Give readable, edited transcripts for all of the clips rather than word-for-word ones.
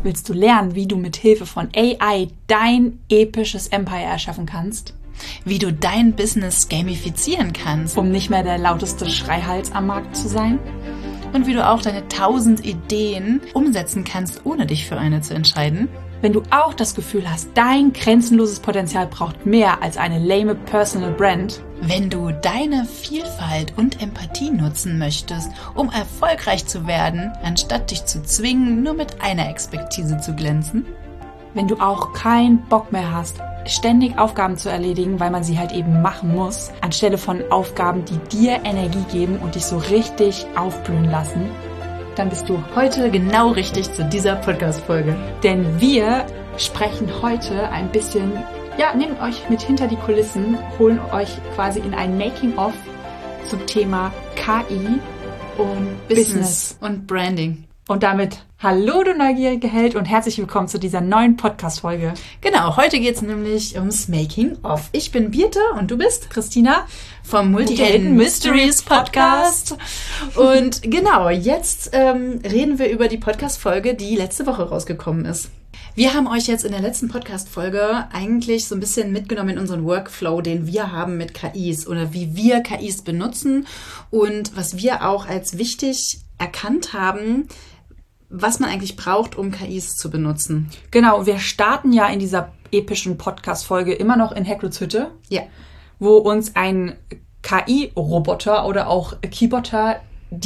Willst du lernen, wie du mit Hilfe von AI dein episches Empire erschaffen kannst? Wie du dein Business gamifizieren kannst, Um nicht mehr der lauteste Schreihals am Markt zu sein? und wie du auch deine 1000 Ideen umsetzen kannst, ohne dich für eine zu entscheiden. Wenn du auch das Gefühl hast, dein grenzenloses Potenzial braucht mehr als eine lame Personal Brand, Wenn du deine Vielfalt und Empathie nutzen möchtest, um erfolgreich zu werden, anstatt dich zu zwingen, nur mit einer Expertise zu glänzen. wenn du auch keinen Bock mehr hast, ständig Aufgaben zu erledigen, weil man sie halt eben machen muss, anstelle von Aufgaben, die dir Energie geben und dich so richtig aufblühen lassen, dann bist du Heute genau richtig zu dieser Podcast-Folge. Denn wir sprechen heute ein bisschen, nehmen euch mit hinter die Kulissen, holen euch quasi in ein Making-of zum Thema KI und Business. und Branding. Und damit hallo du neugierige Held und herzlich willkommen zu dieser neuen Podcast-Folge. Genau, heute geht es nämlich ums Making-of. Ich bin Birte und du bist Christina vom Multihelden Mysteries Podcast. Und genau, jetzt reden wir über die Podcast-Folge, die letzte Woche rausgekommen ist. Wir haben euch jetzt in der letzten Podcast-Folge eigentlich so ein bisschen mitgenommen in unseren Workflow, den wir haben mit KIs oder wie wir KIs benutzen und was wir auch als wichtig erkannt haben, was man eigentlich braucht, um KIs zu benutzen. Genau, wir starten ja in dieser epischen Podcast-Folge immer noch in Hagrids Hütte, Ja. wo uns ein KI-Roboter oder auch Keybotter,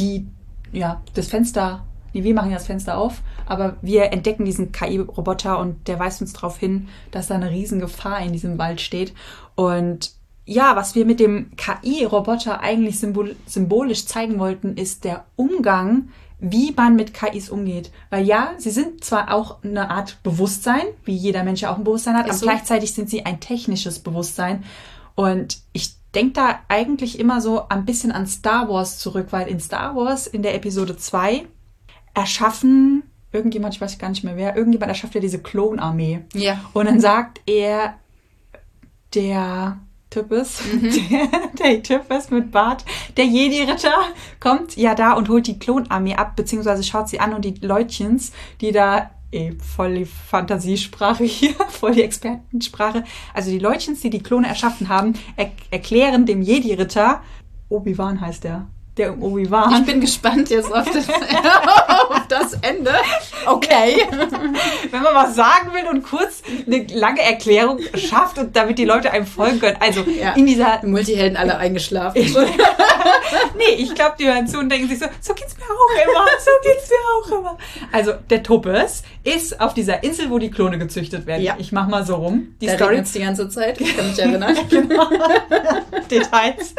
das Fenster, wir machen ja das Fenster auf, aber wir entdecken diesen KI-Roboter und der weist uns darauf hin, dass da eine Riesengefahr in diesem Wald steht. Und ja, was wir mit dem KI-Roboter eigentlich symbolisch zeigen wollten, ist der Umgang, wie man mit KIs umgeht. Weil ja, sie sind zwar auch eine Art Bewusstsein, wie jeder Mensch ja auch ein Bewusstsein hat, aber gleichzeitig sind sie ein technisches Bewusstsein. Und ich denke da eigentlich immer so ein bisschen an Star Wars zurück, weil in Star Wars in der Episode 2 erschaffen irgendjemand, ich weiß gar nicht mehr wer, irgendjemand erschafft ja diese Klonarmee. Ja. Und dann sagt er, der Typ ist mit Bart, der Jedi-Ritter kommt ja da und holt die Klonarmee ab, beziehungsweise schaut sie an und die Leutchens, die da, voll die Fantasiesprache hier, voll die Expertensprache, also die Leutchens, die die Klone erschaffen haben, erklären dem Jedi-Ritter, Obi-Wan heißt der Obi-Wan. Ich bin gespannt jetzt auf das Ende. Okay. Wenn man was sagen will und kurz eine lange Erklärung schafft und damit die Leute einem folgen können. Also in dieser... Die Multihelden alle eingeschlafen. Nee, ich glaube, die hören zu und denken sich so geht's mir auch immer. Also der Tuppes ist auf dieser Insel, wo die Klone gezüchtet werden. Ja. Ich mach mal so rum. Die Story jetzt die ganze Zeit. Ich kann mich erinnern. Genau. Details.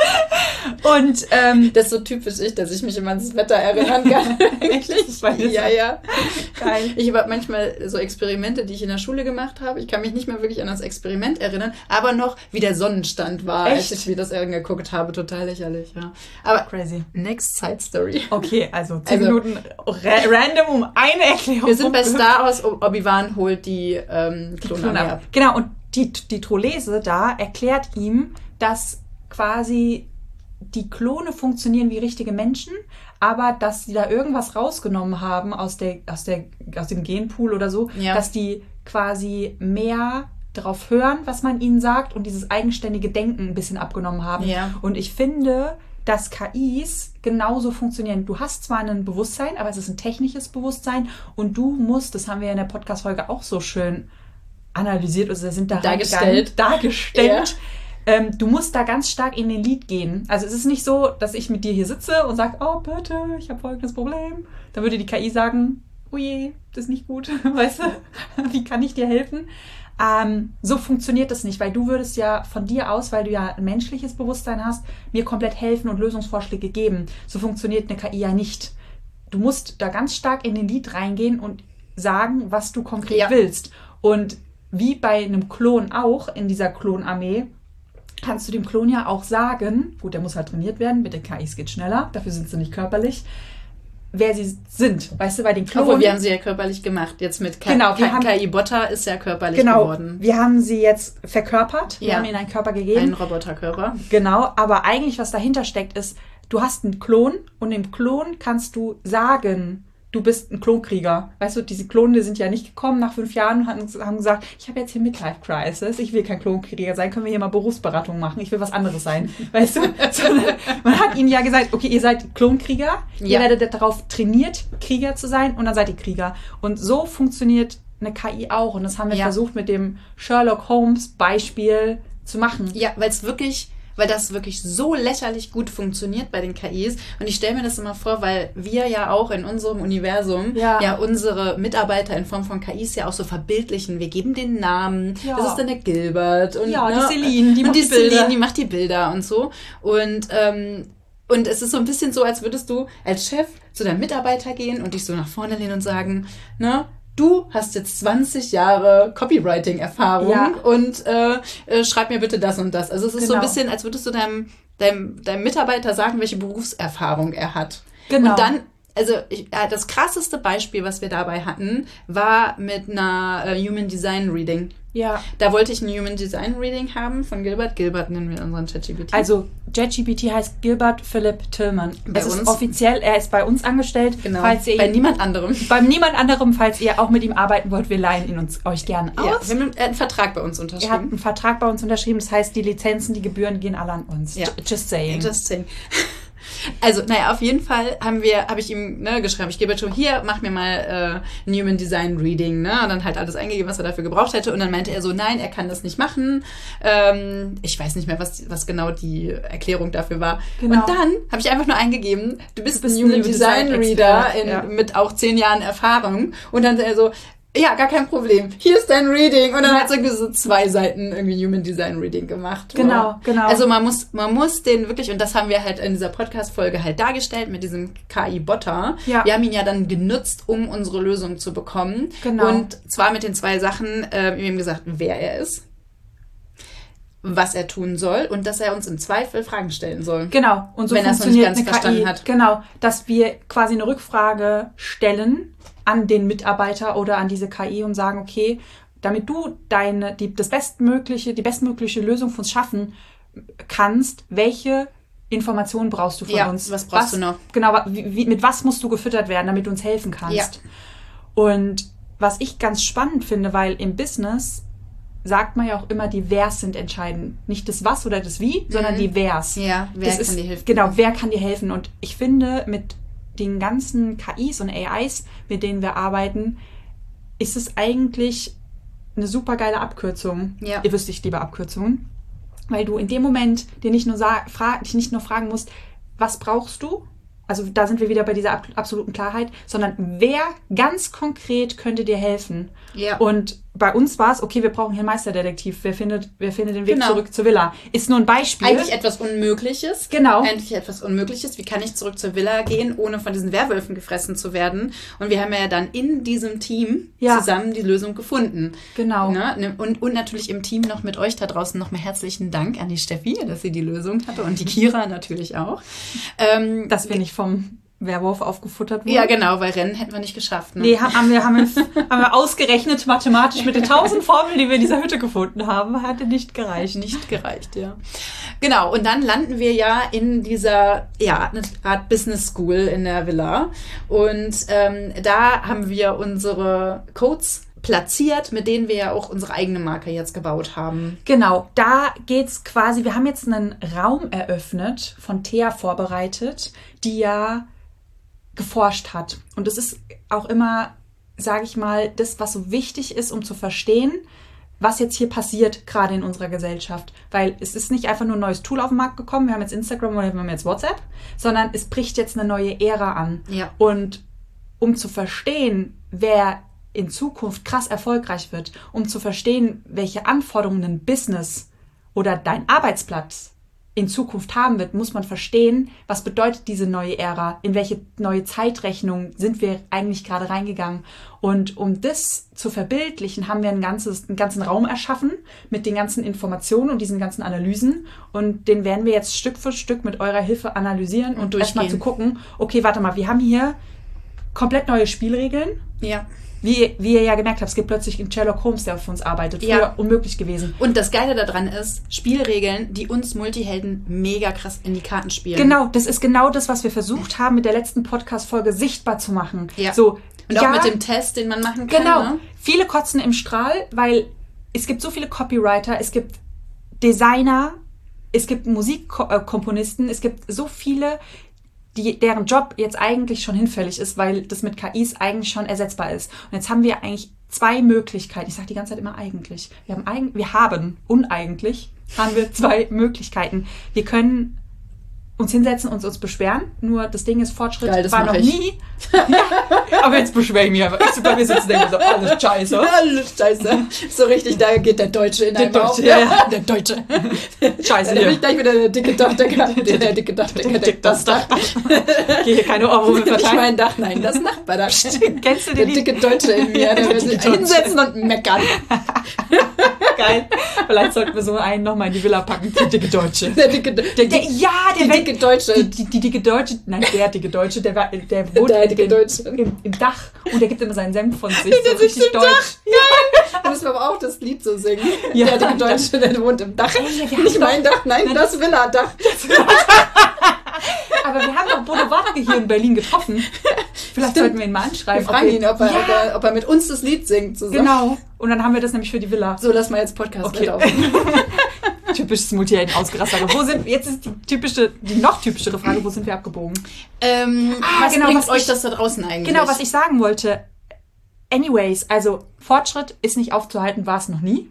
Und das ist so typisch dass ich mich immer an das Wetter erinnern kann. Wirklich? Ja. Geil. Ich habe manchmal so Experimente, die ich in der Schule gemacht habe. Ich kann mich nicht mehr wirklich an das Experiment erinnern, aber noch, wie der Sonnenstand war, als ich mir das angeguckt habe. Total lächerlich, ja. Aber crazy. Next Side Story. Okay, also 10 Minuten random um eine Erklärung. Wir sind bei Star Wars, Obi-Wan holt die Klonarmee ab. Genau, und die Trolese da erklärt ihm, dass quasi die Klone funktionieren wie richtige Menschen, aber dass sie da irgendwas rausgenommen haben aus dem Genpool oder so, dass die quasi mehr darauf hören, was man ihnen sagt und dieses eigenständige Denken ein bisschen abgenommen haben. Ja. Und ich finde, dass KIs genauso funktionieren. Du hast zwar ein Bewusstsein, aber es ist ein technisches Bewusstsein und du musst, das haben wir in der Podcast-Folge auch so schön analysiert, also sind da dargestellt. Ja. Du musst da ganz stark in den Lead gehen. Also es ist nicht so, dass ich mit dir hier sitze und sage, oh bitte, ich habe folgendes Problem. Dann würde die KI sagen, oh je, das ist nicht gut, weißt du, wie kann ich dir helfen? So funktioniert das nicht, weil du würdest ja von dir aus, weil du ja ein menschliches Bewusstsein hast, mir komplett helfen und Lösungsvorschläge geben. So funktioniert eine KI ja nicht. Du musst da ganz stark in den Lead reingehen und sagen, was du konkret willst. Und wie bei einem Klon auch in dieser Klonarmee, kannst du dem Klon ja auch sagen, gut, der muss halt trainiert werden, mit den KIs geht schneller, dafür sind sie nicht körperlich, wer sie sind. Weißt du, bei den Klonen... Obwohl, wir haben sie ja körperlich gemacht. Jetzt mit KI-Botter ist ja körperlich geworden. Wir haben sie jetzt verkörpert, wir haben ihnen einen Körper gegeben. Einen Roboterkörper. Genau, aber eigentlich, was dahinter steckt, ist, du hast einen Klon und dem Klon kannst du sagen, du bist ein Klonkrieger. Weißt du, diese Klone sind ja nicht gekommen nach 5 Jahren und haben gesagt, ich habe jetzt hier Midlife-Crisis, ich will kein Klonkrieger sein, können wir hier mal Berufsberatung machen, ich will was anderes sein. Weißt du? Sondern man hat ihnen ja gesagt, okay, ihr seid Klonkrieger, ihr werdet darauf trainiert, Krieger zu sein und dann seid ihr Krieger. Und so funktioniert eine KI auch. Und das haben wir versucht mit dem Sherlock Holmes Beispiel zu machen. Ja, weil das wirklich so lächerlich gut funktioniert bei den KIs. Und ich stelle mir das immer vor, weil wir ja auch in unserem Universum unsere Mitarbeiter in Form von KIs ja auch so verbildlichen. Wir geben den Namen. Ja. Das ist dann der Gilbert. Und, die Celine, die macht die Bilder und so. Und es ist so ein bisschen so, als würdest du als Chef zu deinem Mitarbeiter gehen und dich so nach vorne lehnen und sagen, ne, du hast jetzt 20 Jahre Copywriting-Erfahrung und schreib mir bitte das und das. Also es ist so ein bisschen, als würdest du deinem Mitarbeiter sagen, welche Berufserfahrung er hat. Genau. Und dann, das krasseste Beispiel, was wir dabei hatten, war mit einer Human Design Reading. Ja. Da wollte ich ein Human Design Reading haben von Gilbert. Gilbert nennen wir unseren ChatGPT. Also ChatGPT heißt Gilbert Philip Tillman. Es ist offiziell, er ist bei uns angestellt. Genau. Bei niemand anderem. Bei niemand anderem, falls ihr auch mit ihm arbeiten wollt, wir leihen ihn euch gerne aus. Ja, wir haben einen Vertrag bei uns unterschrieben. Er hat einen Vertrag bei uns unterschrieben, das heißt, die Lizenzen, die Gebühren gehen alle an uns. Ja. Just saying. Just saying. Also, auf jeden Fall habe ich ihm geschrieben, ich gebe schon hier, mach mir mal ein Human Design Reading, ne? Und dann halt alles eingegeben, was er dafür gebraucht hätte. Und dann meinte er so, nein, er kann das nicht machen. Ich weiß nicht mehr, was genau die Erklärung dafür war. Genau. Und dann habe ich einfach nur eingegeben, du bist ein Human Design Reader mit auch 10 Jahren Erfahrung. Und dann er so, ja, gar kein Problem. Hier ist dein Reading. Und dann hat es irgendwie so 2 Seiten irgendwie Human Design Reading gemacht. Genau. Also man muss den wirklich, und das haben wir halt in dieser Podcast-Folge halt dargestellt mit diesem KI-Botter. Ja. Wir haben ihn ja dann genutzt, um unsere Lösung zu bekommen. Genau. Und zwar mit den 2 Sachen, wir haben ihm gesagt, wer er ist, was er tun soll und dass er uns im Zweifel Fragen stellen soll. Genau. Und so wenn er es noch nicht ganz verstanden hat. Genau. Dass wir quasi eine Rückfrage stellen an den Mitarbeiter oder an diese KI und sagen, okay, damit du die bestmögliche Lösung für uns schaffen kannst, welche Informationen brauchst du von uns? Was brauchst du noch? Genau, mit was musst du gefüttert werden, damit du uns helfen kannst? Ja. Und was ich ganz spannend finde, weil im Business sagt man ja auch immer, die Wers sind entscheidend. Nicht das Was oder das Wie, sondern die Wers. Ja, wer kann dir helfen? Genau, wer kann dir helfen? Und ich finde, mit den ganzen KIs und AIs, mit denen wir arbeiten, ist es eigentlich eine super geile Abkürzung. Ja. Ihr wisst, ich liebe Abkürzungen. Weil du in dem Moment dich nicht nur fragen musst, was brauchst du? Also da sind wir wieder bei dieser absoluten Klarheit, sondern wer ganz konkret könnte dir helfen? Ja. Und bei uns war es, okay, wir brauchen hier einen Meisterdetektiv. Wer findet den Weg zurück zur Villa? Ist nur ein Beispiel. Eigentlich etwas Unmögliches. Genau. Eigentlich etwas Unmögliches. Wie kann ich zurück zur Villa gehen, ohne von diesen Werwölfen gefressen zu werden? Und wir haben ja dann in diesem Team zusammen die Lösung gefunden. Genau. Ne? Und natürlich im Team noch mit euch da draußen nochmal herzlichen Dank an die Steffi, dass sie die Lösung hatte und die Kira natürlich auch. Dass wir nicht vom Werwolf aufgefuttert wurden. Ja, genau, weil Rennen hätten wir nicht geschafft. Ne? Nee, haben wir ausgerechnet mathematisch mit den 1000 Formeln, die wir in dieser Hütte gefunden haben, hatte nicht gereicht. Nicht gereicht, ja. Genau, und dann landen wir ja in dieser, eine Art Business School in der Villa. Und da haben wir unsere Codes platziert, mit denen wir ja auch unsere eigene Marke jetzt gebaut haben. Genau, da geht's quasi, wir haben jetzt einen Raum eröffnet, von Thea vorbereitet, die ja geforscht hat. Und das ist auch immer, sage ich mal, das, was so wichtig ist, um zu verstehen, was jetzt hier passiert, gerade in unserer Gesellschaft. Weil es ist nicht einfach nur ein neues Tool auf den Markt gekommen, wir haben jetzt Instagram oder wir haben jetzt WhatsApp, sondern es bricht jetzt eine neue Ära an. Ja. Und um zu verstehen, wer in Zukunft krass erfolgreich wird, um zu verstehen, welche Anforderungen ein Business oder dein Arbeitsplatz in Zukunft haben wird, muss man verstehen, was bedeutet diese neue Ära, in welche neue Zeitrechnung sind wir eigentlich gerade reingegangen. Und um das zu verbildlichen, haben wir einen ganzen Raum erschaffen mit den ganzen Informationen und diesen ganzen Analysen. Und den werden wir jetzt Stück für Stück mit eurer Hilfe analysieren und erstmal zu gucken, okay, warte mal, wir haben hier komplett neue Spielregeln. Ja. wie ihr ja gemerkt habt, es gibt plötzlich einen Sherlock Holmes, der für uns arbeitet. Früher unmöglich gewesen. Und das Geile daran ist, Spielregeln, die uns Multihelden mega krass in die Karten spielen. Genau, das ist genau das, was wir versucht haben, mit der letzten Podcast-Folge sichtbar zu machen. Ja. So, und auch mit dem Test, den man machen kann. Genau. Ne? Viele kotzen im Strahl, weil es gibt so viele Copywriter, es gibt Designer, es gibt Musikkomponisten, es gibt so viele, deren Job jetzt eigentlich schon hinfällig ist, weil das mit KIs eigentlich schon ersetzbar ist. Und jetzt haben wir eigentlich 2 Möglichkeiten. Ich sage die ganze Zeit immer eigentlich. Wir haben 2 Möglichkeiten. Wir können uns hinsetzen und uns beschweren. Nur das Ding ist, Fortschritt war noch nie. Aber jetzt beschwere ich mich einfach. Ich bei mir sitzen und denke so, alles scheiße. Alles scheiße. So richtig, da geht der Deutsche in einem auf. Ja. Der Deutsche. Scheiße. Da bin ich gleich wieder der dicke Dachdecker. Der dicke Dachdecker deckt das Dach. Hier keine Ohrwürmer verteilen. Nicht mein Dach, nein, das Nachbardach. Kennst du der den? Dicke Deutsche in mir, der will sich hinsetzen und meckern. Geil. Vielleicht sollten wir so einen nochmal in die Villa packen. Der dicke Deutsche. Der dicke Deutsche. Dicke Deutsche. Die dicke Deutsche. Nein, der dicke Deutsche. Der wohnt im Dach. Und der gibt immer seinen Senf von sich. So richtig deutsch. Ja. Da müssen wir aber auch das Lied so singen. Ja. Der dicke Deutsche, der wohnt im Dach. Nicht mein Dach, nein, das Villa-Dach. Aber wir haben doch Bodo Wartke hier in Berlin getroffen. Vielleicht sollten wir ihn mal anschreiben. Wir fragen ihn, ob er mit uns das Lied singt zusammen. Genau. Und dann haben wir das nämlich für die Villa. So, lass mal jetzt Podcast weiterlaufen. Typisches Multihelden ausgerastet. Jetzt ist die noch typischere Frage, wo sind wir abgebogen? Was bringt euch das da draußen eigentlich? Genau, was ich sagen wollte. Anyways, also Fortschritt ist nicht aufzuhalten, war es noch nie.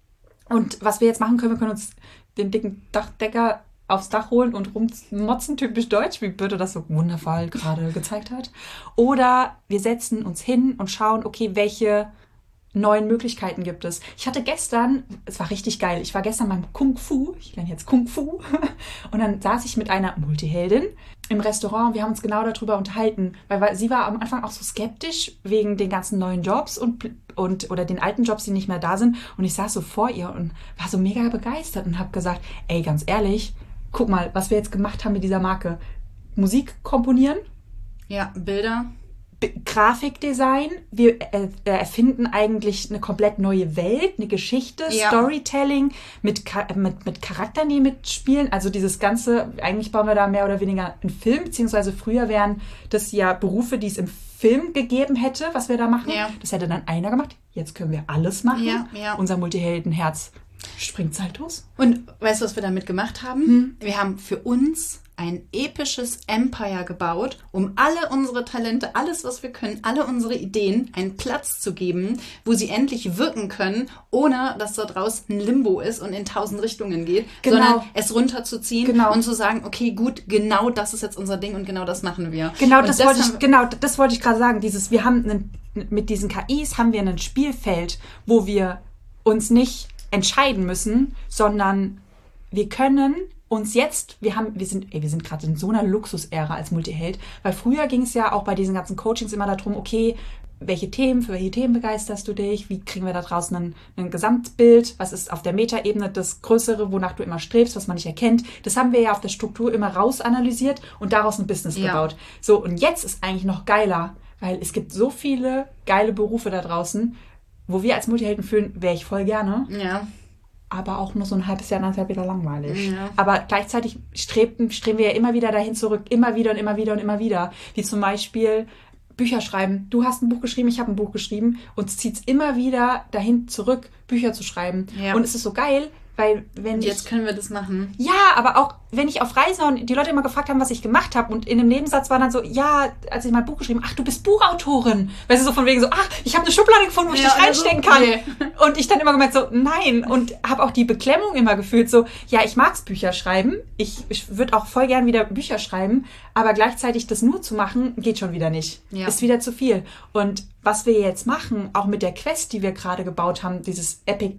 Und was wir jetzt machen können, wir können uns den dicken Dachdecker aufs Dach holen und rummotzen, typisch deutsch, wie Birte das so wundervoll gerade gezeigt hat. Oder wir setzen uns hin und schauen, okay, welche neuen Möglichkeiten gibt es. Ich hatte gestern, es war richtig geil, ich war gestern beim Kung Fu, ich lerne jetzt Kung Fu, und dann saß ich mit einer Multiheldin im Restaurant und wir haben uns genau darüber unterhalten, weil sie war am Anfang auch so skeptisch wegen den ganzen neuen Jobs oder den alten Jobs, die nicht mehr da sind, und ich saß so vor ihr und war so mega begeistert und habe gesagt, ey, ganz ehrlich, guck mal, was wir jetzt gemacht haben mit dieser Marke. Musik komponieren. Ja, Bilder. Grafikdesign. Wir erfinden eigentlich eine komplett neue Welt, eine Geschichte, Storytelling mit Charakteren, die mitspielen. Also dieses Ganze, eigentlich bauen wir da mehr oder weniger einen Film, beziehungsweise früher wären das ja Berufe, die es im Film gegeben hätte, was wir da machen. Ja. Das hätte dann einer gemacht. Jetzt können wir alles machen. Ja. Unser Multiheldenherz springt zeitlos. Und weißt du, was wir damit gemacht haben? Wir haben für uns ein episches Empire gebaut, um alle unsere Talente, alles, was wir können, alle unsere Ideen einen Platz zu geben, wo sie endlich wirken können, ohne dass da draußen ein Limbo ist und in 1000 Richtungen geht, sondern es runterzuziehen und zu sagen, okay, gut, genau das ist jetzt unser Ding und genau das machen wir. Das wollte ich gerade sagen. Wir haben mit diesen KIs haben wir ein Spielfeld, wo wir uns nicht entscheiden müssen, sondern wir können uns jetzt, wir sind gerade in so einer Luxusära als Multiheld, weil früher ging es ja auch bei diesen ganzen Coachings immer darum, okay, für welche Themen begeisterst du dich, wie kriegen wir da draußen ein Gesamtbild, was ist auf der Metaebene das Größere, wonach du immer strebst, was man nicht erkennt. Das haben wir ja auf der Struktur immer rausanalysiert und daraus ein Business gebaut. So, und jetzt ist eigentlich noch geiler, weil es gibt so viele geile Berufe da draußen, wo wir als Multihelden fühlen, wäre ich voll gerne. Ja. Aber auch nur so ein halbes Jahr, anderthalb wieder langweilig. Ja. Aber gleichzeitig streben wir ja immer wieder dahin zurück. Immer wieder und immer wieder und immer wieder. Wie zum Beispiel Bücher schreiben. Du hast ein Buch geschrieben, ich habe ein Buch geschrieben. Uns zieht es immer wieder dahin zurück, Bücher zu schreiben. Ja. Und es ist so geil, weil jetzt können wir das machen. Ja, aber auch wenn ich auf Reisen und die Leute immer gefragt haben, was ich gemacht habe, und in dem Nebensatz war dann so, ja, als ich mein Buch geschrieben, ach, du bist Buchautorin. Weißt du, so von wegen so, ach, ich habe eine Schublade gefunden, wo ich dich reinstecken kann. Nee. Und ich dann immer gemerkt so, nein. Und habe auch die Beklemmung immer gefühlt so, ja, ich mag's Bücher schreiben. Ich würde auch voll gern wieder Bücher schreiben, aber gleichzeitig das nur zu machen, geht schon wieder nicht. Ja. Ist wieder zu viel. Und was wir jetzt machen, auch mit der Quest, die wir gerade gebaut haben, dieses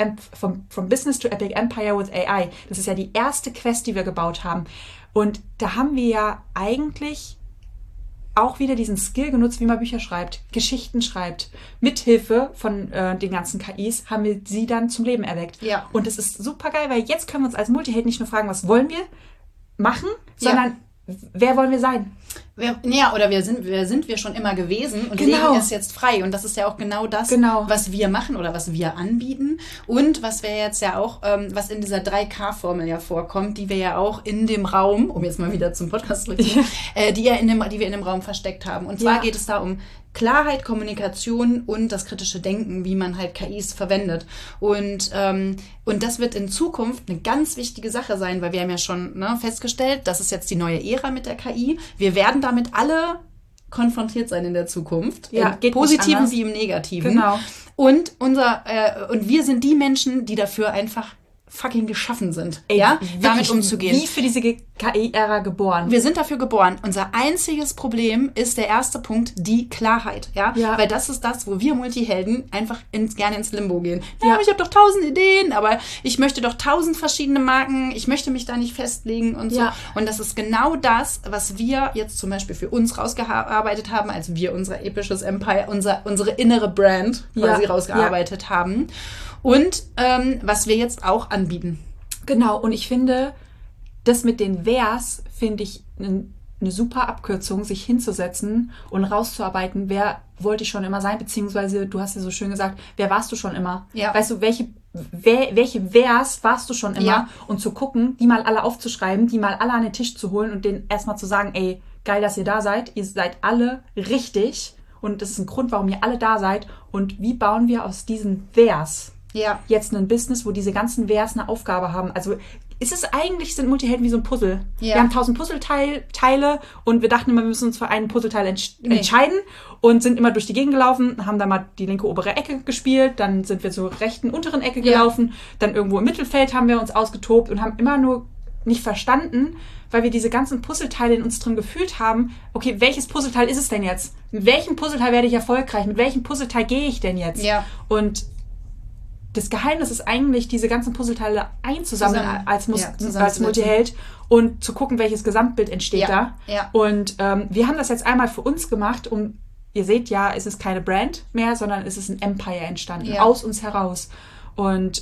From Business to Epic Empire with AI, das ist ja die erste Quest, die wir gebaut haben. Und da haben wir ja eigentlich auch wieder diesen Skill genutzt, wie man Bücher schreibt, Geschichten schreibt. Mithilfe von den ganzen KIs haben wir sie dann zum Leben erweckt. Ja. Und das ist super geil, weil jetzt können wir uns als Multiheld nicht nur fragen, was wollen wir machen, sondern wer wollen wir sein? sind wir schon immer gewesen und legen es jetzt frei. Und das ist ja auch genau das, was wir machen oder was wir anbieten. Und was wir jetzt ja auch, was in dieser 3K-Formel ja vorkommt, die wir ja auch in dem Raum, um jetzt mal wieder zum Podcast zurückzukommen, die wir in dem Raum versteckt haben. Und zwar geht es da um Klarheit, Kommunikation und das kritische Denken, wie man halt KIs verwendet. Und das wird in Zukunft eine ganz wichtige Sache sein, weil wir haben ja schon festgestellt, das ist jetzt die neue Ära mit der KI. Wir werden damit alle konfrontiert sein in der Zukunft. Ja, im Positiven wie im Negativen. Genau. Und wir sind die Menschen, die dafür einfach fucking geschaffen sind, damit umzugehen. Wie für diese KI-Ära geboren. Wir sind dafür geboren. Unser einziges Problem ist der erste Punkt, die Klarheit, weil das ist das, wo wir Multihelden einfach gerne ins Limbo gehen. Ja, aber ich habe doch 1000 Ideen, aber ich möchte doch 1000 verschiedene Marken, ich möchte mich da nicht festlegen und so. Und das ist genau das, was wir jetzt zum Beispiel für uns rausgearbeitet haben, als wir unser episches Empire, unsere innere Brand quasi rausgearbeitet haben. Und was wir jetzt auch anbieten. Genau, und ich finde, das mit den Wers, finde ich eine super Abkürzung, sich hinzusetzen und rauszuarbeiten, wer wollte ich schon immer sein, beziehungsweise, du hast ja so schön gesagt, wer warst du schon immer? Ja. Weißt du, welche Wers warst du schon immer? Und zu gucken, die mal alle aufzuschreiben, die mal alle an den Tisch zu holen und denen erstmal zu sagen, ey, geil, dass ihr da seid, ihr seid alle richtig und das ist ein Grund, warum ihr alle da seid und wie bauen wir aus diesen Wers jetzt ein Business, wo diese ganzen Wers eine Aufgabe haben. Also sind Multihelden wie so ein Puzzle. Ja. Wir haben 1000 Puzzleteile und wir dachten immer, wir müssen uns für einen Puzzleteil entscheiden und sind immer durch die Gegend gelaufen, haben da mal die linke obere Ecke gespielt, dann sind wir zur rechten unteren Ecke gelaufen, dann irgendwo im Mittelfeld haben wir uns ausgetobt und haben immer nur nicht verstanden, weil wir diese ganzen Puzzleteile in uns drin gefühlt haben, okay, welches Puzzleteil ist es denn jetzt? Mit welchem Puzzleteil werde ich erfolgreich? Mit welchem Puzzleteil gehe ich denn jetzt? Ja. Und das Geheimnis ist eigentlich, diese ganzen Puzzleteile einzusammeln als Multiheld und zu gucken, welches Gesamtbild entsteht da. Ja. Und wir haben das jetzt einmal für uns gemacht, ihr seht ja, es ist keine Brand mehr, sondern es ist ein Empire entstanden, aus uns heraus. Und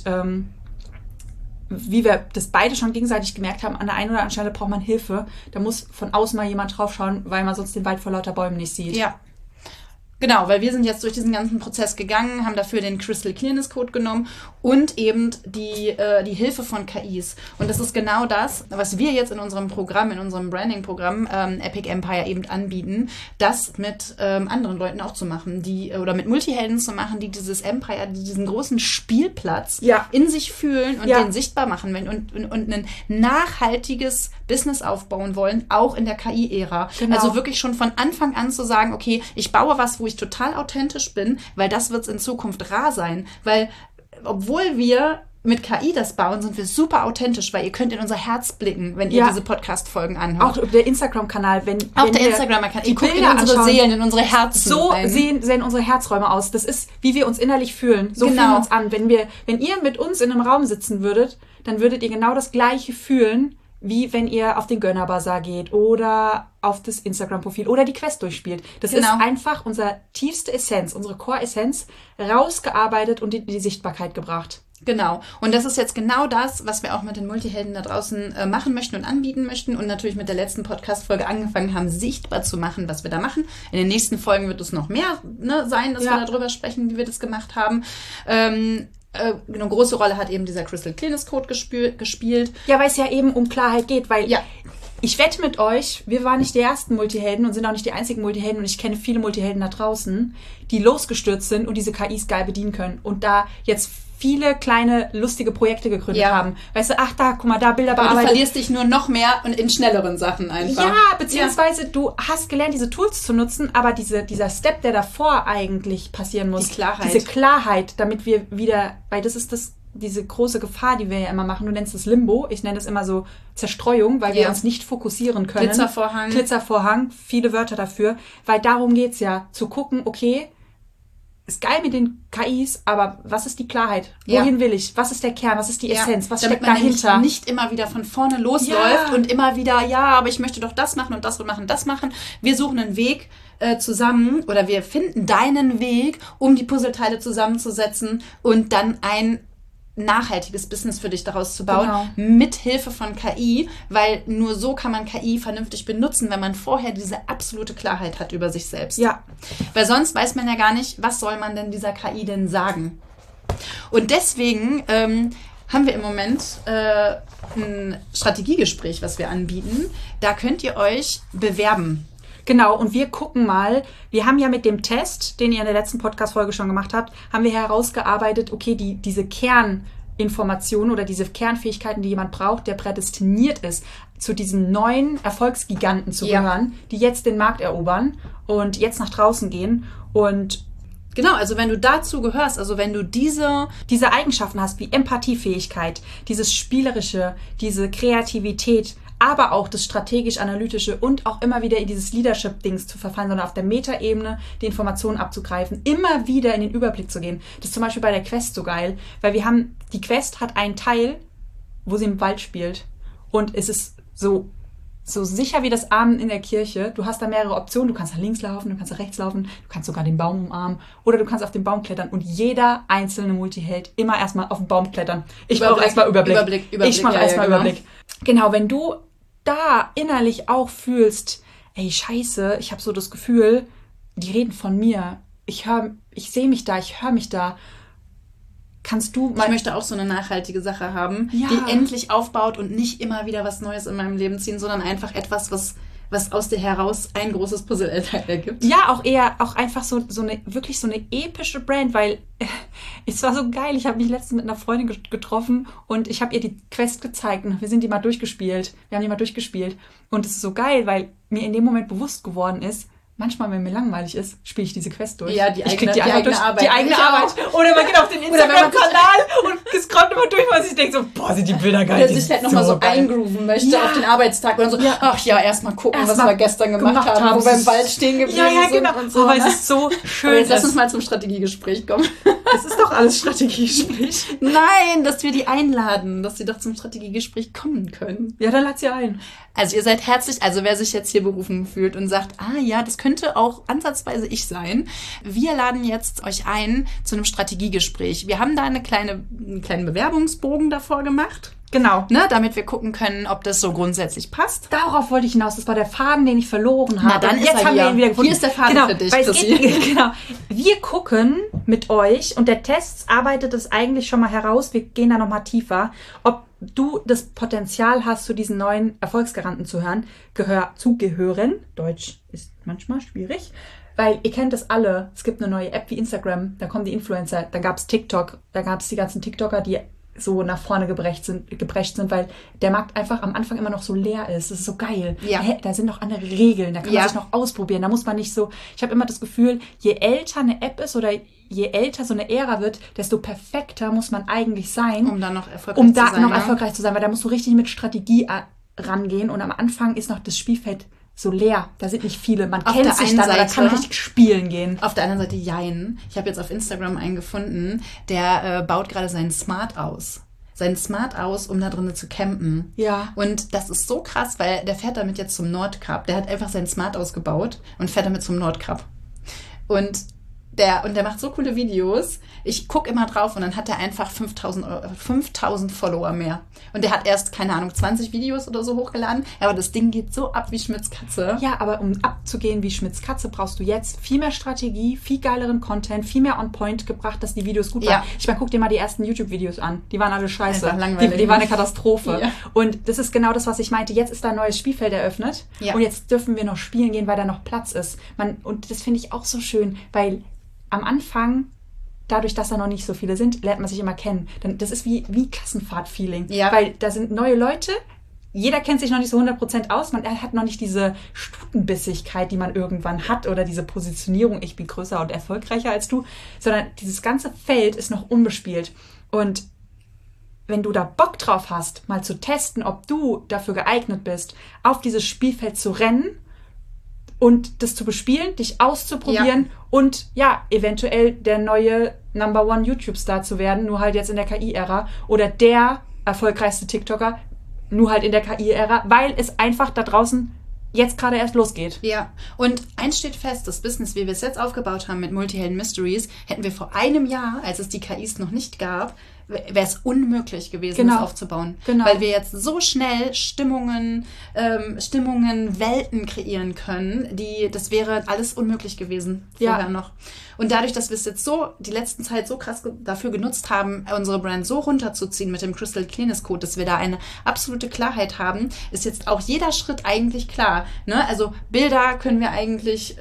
wie wir das beide schon gegenseitig gemerkt haben, an der einen oder anderen Stelle braucht man Hilfe. Da muss von außen mal jemand draufschauen, weil man sonst den Wald vor lauter Bäumen nicht sieht. Ja. Genau, weil wir sind jetzt durch diesen ganzen Prozess gegangen, haben dafür den Crystal Clearness Code genommen und eben die Hilfe von KIs. Und das ist genau das, was wir jetzt in unserem Programm, in unserem Branding-Programm Epic Empire eben anbieten, das mit anderen Leuten auch zu machen, oder mit Multihelden zu machen, die dieses Empire, diesen großen Spielplatz in sich fühlen und den sichtbar machen und ein nachhaltiges Business aufbauen wollen, auch in der KI-Ära. Genau. Also wirklich schon von Anfang an zu sagen, okay, ich baue was, wo ich total authentisch bin, weil das wird es in Zukunft rar sein. Weil, obwohl wir mit KI das bauen, sind wir super authentisch, weil ihr könnt in unser Herz blicken, wenn ihr diese Podcast-Folgen anhört. Auch der Instagram-Kanal, der Instagram-Kanal. Ihr guckt in unsere Seelen, in unsere Herzen. So sehen unsere Herzräume aus. Das ist, wie wir uns innerlich fühlen. So fühlen wir uns an. Wenn ihr mit uns in einem Raum sitzen würdet, dann würdet ihr genau das Gleiche fühlen, wie wenn ihr auf den Gönnerbazar geht oder auf das Instagram-Profil oder die Quest durchspielt. Das ist einfach unsere tiefste Essenz, unsere Core-Essenz rausgearbeitet und in die Sichtbarkeit gebracht. Genau. Und das ist jetzt genau das, was wir auch mit den Multihelden da draußen machen möchten und anbieten möchten und natürlich mit der letzten Podcast-Folge angefangen haben, sichtbar zu machen, was wir da machen. In den nächsten Folgen wird es noch mehr sein, dass wir darüber sprechen, wie wir das gemacht haben. Eine große Rolle hat eben dieser Crystal Clearness Code gespielt. Ja, weil es ja eben um Klarheit geht, weil ich wette mit euch, wir waren nicht die ersten Multihelden und sind auch nicht die einzigen Multihelden und ich kenne viele Multihelden da draußen, die losgestürzt sind und diese KIs geil bedienen können und da jetzt viele kleine, lustige Projekte gegründet haben. Weißt du, guck mal, da Bilder bearbeitet. Du verlierst dich nur noch mehr und in schnelleren Sachen einfach. Ja, beziehungsweise du hast gelernt, diese Tools zu nutzen, aber dieser Step, der davor eigentlich passieren muss. Die Klarheit. Diese Klarheit, damit wir wieder, weil das ist diese große Gefahr, die wir ja immer machen. Du nennst es Limbo. Ich nenne es immer so Zerstreuung, weil wir uns nicht fokussieren können. Glitzervorhang, viele Wörter dafür. Weil darum geht's ja, zu gucken, okay, ist geil mit den KIs, aber was ist die Klarheit? Wohin will ich? Was ist der Kern? Was ist die Essenz? Was steckt dahinter? Damit man nicht immer wieder von vorne losläuft und immer wieder, aber ich möchte doch das machen und das machen, das machen. Wir suchen einen Weg zusammen oder wir finden deinen Weg, um die Puzzleteile zusammenzusetzen und dann ein nachhaltiges Business für dich daraus zu bauen, mit Hilfe von KI, weil nur so kann man KI vernünftig benutzen, wenn man vorher diese absolute Klarheit hat über sich selbst. Ja. Weil sonst weiß man ja gar nicht, was soll man denn dieser KI denn sagen. Und deswegen haben wir im Moment ein Strategiegespräch, was wir anbieten. Da könnt ihr euch bewerben. Genau, und wir gucken mal, wir haben ja mit dem Test, den ihr in der letzten Podcast-Folge schon gemacht habt, haben wir herausgearbeitet, okay, diese Kerninformationen oder diese Kernfähigkeiten, die jemand braucht, der prädestiniert ist, zu diesen neuen Erfolgsgiganten zu gehören, die jetzt den Markt erobern und jetzt nach draußen gehen. Und genau, also wenn du dazu gehörst, also wenn du diese Eigenschaften hast, wie Empathiefähigkeit, dieses Spielerische, diese Kreativität, aber auch das strategisch-analytische und auch immer wieder in dieses Leadership-Dings zu verfallen, sondern auf der Metaebene die Informationen abzugreifen, immer wieder in den Überblick zu gehen. Das ist zum Beispiel bei der Quest so geil, weil die Quest hat einen Teil, wo sie im Wald spielt. Und es ist so sicher wie das Amen in der Kirche. Du hast da mehrere Optionen. Du kannst nach links laufen, du kannst nach rechts laufen, du kannst sogar den Baum umarmen oder du kannst auf den Baum klettern. Und jeder einzelne Multiheld immer erstmal auf den Baum klettern. Ich brauche erstmal Überblick. Ich mache erstmal Überblick. Genau, wenn du da innerlich auch fühlst, ey, scheiße, ich habe so das Gefühl, die reden von mir. Ich sehe mich da, ich höre mich da. Kannst du Ich möchte auch so eine nachhaltige Sache haben, die endlich aufbaut und nicht immer wieder was Neues in meinem Leben ziehen, sondern einfach etwas, was aus dir heraus ein großes Puzzle ergibt. Ja, auch einfach so eine epische Brand, weil es war so geil. Ich habe mich letztens mit einer Freundin getroffen und ich habe ihr die Quest gezeigt und wir haben die mal durchgespielt. Und es ist so geil, weil mir in dem Moment bewusst geworden ist, manchmal, wenn mir langweilig ist, spiele ich diese Quest durch. Ja, die eigene Arbeit. Die eigene Arbeit. Oder man geht auf den Instagram-Kanal und scrollt immer durch, weil ich denke so, boah, sind die Bilder geil. Oder sich halt nochmal so eingrooven möchte auf den Arbeitstag. Und so, erstmal gucken, was wir gestern gemacht haben, wo wir im Wald stehen geblieben sind. Und so. Aber es ist so schön. Aber jetzt lass uns mal zum Strategiegespräch kommen. Das ist doch alles Strategiegespräch. Nein, dass wir die einladen, dass sie doch zum Strategiegespräch kommen können. Ja, dann lad sie ein. Also ihr seid herzlich, also wer sich jetzt hier berufen fühlt und sagt, das könnte auch ansatzweise ich sein. Wir laden jetzt euch ein zu einem Strategiegespräch. Wir haben da einen kleinen Bewerbungsbogen davor gemacht. Genau. Ne, damit wir gucken können, ob das so grundsätzlich passt. Darauf wollte ich hinaus. Das war der Faden, den ich verloren habe. Na, dann jetzt haben wir ihn wieder gefunden. Hier ist der Faden für dich, Genau. Wir gucken mit euch und der Test arbeitet es eigentlich schon mal heraus. Wir gehen da nochmal tiefer, ob du das Potenzial hast, zu diesen neuen Erfolgsgaranten zu gehören. Deutsch ist manchmal schwierig. Weil ihr kennt das alle. Es gibt eine neue App wie Instagram. Da kommen die Influencer. Da gab es TikTok. Da gab es die ganzen TikToker, die so nach vorne gebrecht sind, weil der Markt einfach am Anfang immer noch so leer ist. Das ist so geil. Ja. Da sind noch andere Regeln, da kann man sich noch ausprobieren. Da muss man nicht so... Ich habe immer das Gefühl, je älter eine App ist oder je älter so eine Ära wird, desto perfekter muss man eigentlich sein. Um dann noch erfolgreich zu sein. Weil da musst du richtig mit Strategie rangehen. Und am Anfang ist noch das Spielfeld so leer. Da sind nicht viele. Man kennt sich dann, da kann richtig spielen gehen. Auf der anderen Seite, jein. Ich habe jetzt auf Instagram einen gefunden, der baut gerade seinen Smart aus. Um da drinnen zu campen. Ja. Und das ist so krass, weil der fährt damit jetzt zum Nordkap. Der hat einfach sein Smart ausgebaut und fährt damit zum Nordkap. Und der macht so coole Videos. Ich gucke immer drauf und dann hat er einfach 5000 Follower mehr. Und der hat erst, 20 Videos oder so hochgeladen. Aber das Ding geht so ab wie Schmitz Katze. Ja, aber um abzugehen wie Schmitz Katze, brauchst du jetzt viel mehr Strategie, viel geileren Content, viel mehr on point gebracht, dass die Videos gut waren. Ich meine, guck dir mal die ersten YouTube-Videos an. Die waren alle scheiße. Die waren eine Katastrophe. Ja. Und das ist genau das, was ich meinte. Jetzt ist da ein neues Spielfeld eröffnet. Ja. Und jetzt dürfen wir noch spielen gehen, weil da noch Platz ist. Und das finde ich auch so schön, weil am Anfang, dadurch, dass da noch nicht so viele sind, lernt man sich immer kennen. Das ist wie Klassenfahrt-Feeling. Ja. Weil da sind neue Leute, jeder kennt sich noch nicht so 100% aus, man hat noch nicht diese Stutenbissigkeit, die man irgendwann hat oder diese Positionierung, ich bin größer und erfolgreicher als du, sondern dieses ganze Feld ist noch unbespielt. Und wenn du da Bock drauf hast, mal zu testen, ob du dafür geeignet bist, auf dieses Spielfeld zu rennen, und das zu bespielen, dich auszuprobieren und eventuell der neue Number One YouTube-Star zu werden, nur halt jetzt in der KI-Ära oder der erfolgreichste TikToker, nur halt in der KI-Ära, weil es einfach da draußen jetzt gerade erst losgeht. Ja, und eins steht fest, das Business, wie wir es jetzt aufgebaut haben mit Multihelden Mysteries, hätten wir vor einem Jahr, als es die KIs noch nicht gab, wäre es unmöglich gewesen, das aufzubauen. Genau. Weil wir jetzt so schnell Stimmungen, Welten kreieren können, das wäre alles unmöglich gewesen vorher noch. Und dadurch, dass wir es jetzt so die letzten Zeit so krass dafür genutzt haben, unsere Brand so runterzuziehen mit dem Crystal Clearness Code, dass wir da eine absolute Klarheit haben, ist jetzt auch jeder Schritt eigentlich klar. Ne? Also Bilder können wir eigentlich,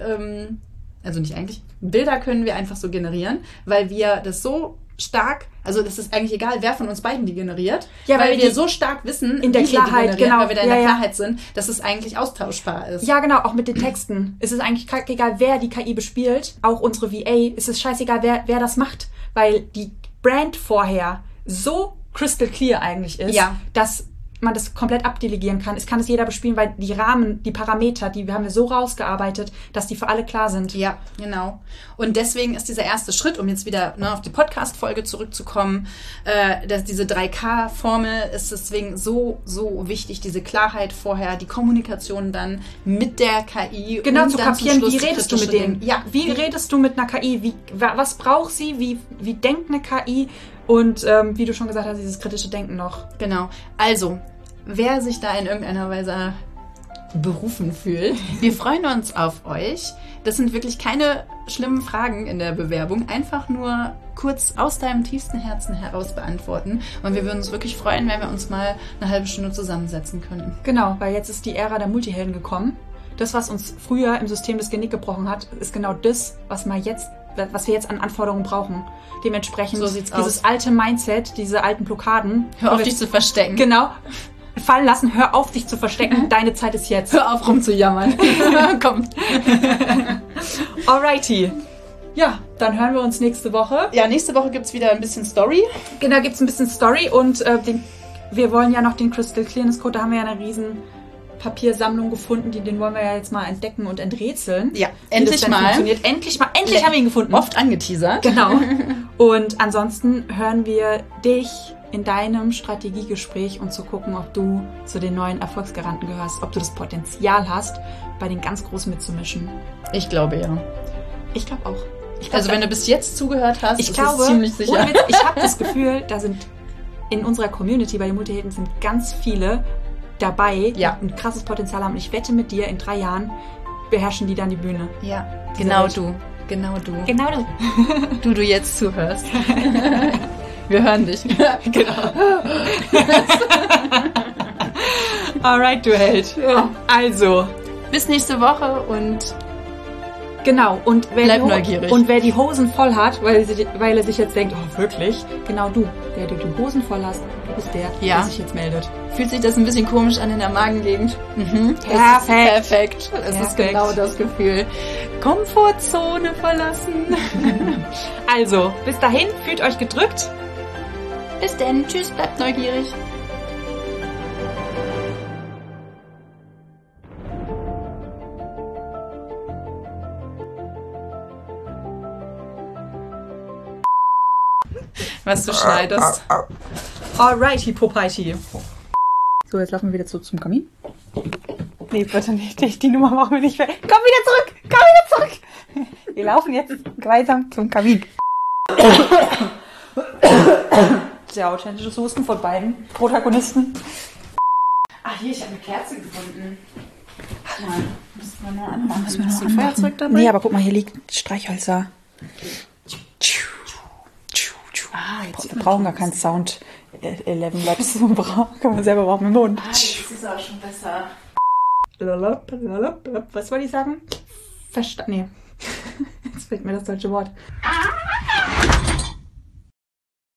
Bilder können wir einfach so generieren, weil wir das so stark, also das ist eigentlich egal, wer von uns beiden die generiert, weil wir so stark wissen, in der Klarheit, genau, weil wir da in der Klarheit sind, dass es eigentlich austauschbar ist. Ja, genau, auch mit den Texten. Es ist eigentlich egal, wer die KI bespielt, auch unsere VA, es ist scheißegal, wer das macht, weil die Brand vorher so crystal clear eigentlich ist, dass man das komplett abdelegieren kann. Es kann es jeder bespielen, weil die Rahmen, die Parameter, die haben wir so rausgearbeitet, dass die für alle klar sind. Ja, genau. Und deswegen ist dieser erste Schritt, um jetzt wieder auf die Podcast-Folge zurückzukommen, dass diese 3K-Formel ist deswegen so wichtig, diese Klarheit vorher, die Kommunikation dann mit der KI. Genau, zu kapieren, wie redest du mit denen? Ja, wie redest du mit einer KI? Was braucht sie? Wie denkt eine KI? Und wie du schon gesagt hast, dieses kritische Denken noch. Genau. Also, wer sich da in irgendeiner Weise berufen fühlt, wir freuen uns auf euch. Das sind wirklich keine schlimmen Fragen in der Bewerbung. Einfach nur kurz aus deinem tiefsten Herzen heraus beantworten. Und wir würden uns wirklich freuen, wenn wir uns mal eine halbe Stunde zusammensetzen können. Genau, weil jetzt ist die Ära der Multihelden gekommen. Das, was uns früher im System das Genick gebrochen hat, ist genau das, was wir jetzt an Anforderungen brauchen. Dementsprechend so sieht's dieses alte Mindset, diese alten Blockaden. Hör auf, dich zu verstecken. Genau. Fallen lassen, hör auf, dich zu verstecken. Deine Zeit ist jetzt. Hör auf, rumzujammern. Komm. Alrighty. Ja, dann hören wir uns nächste Woche. Ja, nächste Woche gibt's wieder ein bisschen Story. Genau, gibt's ein bisschen Story und wir wollen ja noch den Crystal Clearness Code, da haben wir ja eine riesen Papiersammlung gefunden, den wollen wir ja jetzt mal entdecken und enträtseln. Ja, endlich mal. Endlich haben wir ihn gefunden. Oft angeteasert. Genau. Und ansonsten hören wir dich in deinem Strategiegespräch, um zu gucken, ob du zu den neuen Erfolgsgaranten gehörst, ob du das Potenzial hast, bei den ganz Großen mitzumischen. Ich glaube ja. Ich glaube auch. Also wenn du bis jetzt zugehört hast, ist es ziemlich sicher. Ohne Witz, ich habe das Gefühl, da sind in unserer Community, bei den Multihelden sind ganz viele dabei, die ein krasses Potenzial haben. Und ich wette mit dir, in 3 Jahren beherrschen die dann die Bühne. Ja, genau du. Du jetzt zuhörst. Wir hören dich. Genau. Alright, du Held. Ja. Also, bis nächste Woche und genau. Und bleib neugierig. Und wer die Hosen voll hat, weil er sich jetzt denkt, oh wirklich, genau du, der du die Hosen voll hast, du bist der sich jetzt meldet. Fühlt sich das ein bisschen komisch an in der Magengegend? Mhm. Perfekt. Es ist genau das Gefühl. Komfortzone verlassen. Also, bis dahin, fühlt euch gedrückt. Bis denn. Tschüss, bleibt neugierig. Was du schneidest. Alrighty, Popeiti. So, jetzt laufen wir wieder zum Kamin. Nee, bitte nicht. Die Nummer machen wir nicht mehr. Komm wieder zurück. Wir laufen jetzt gemeinsam zum Kamin. Sehr authentisches Husten von beiden Protagonisten. Ach, hier, ich habe eine Kerze gefunden. Warte mal, müssen wir nur anmachen. Hast du ein Feuerzeug dabei? Nee, aber guck mal, hier liegt Streichhölzer. Wir brauchen gar keinen Sound 11 Labs. Können wir selber brauchen mit dem Mund. Das ist auch schon besser. Was wollte ich sagen? Nee. Jetzt fehlt mir das deutsche Wort.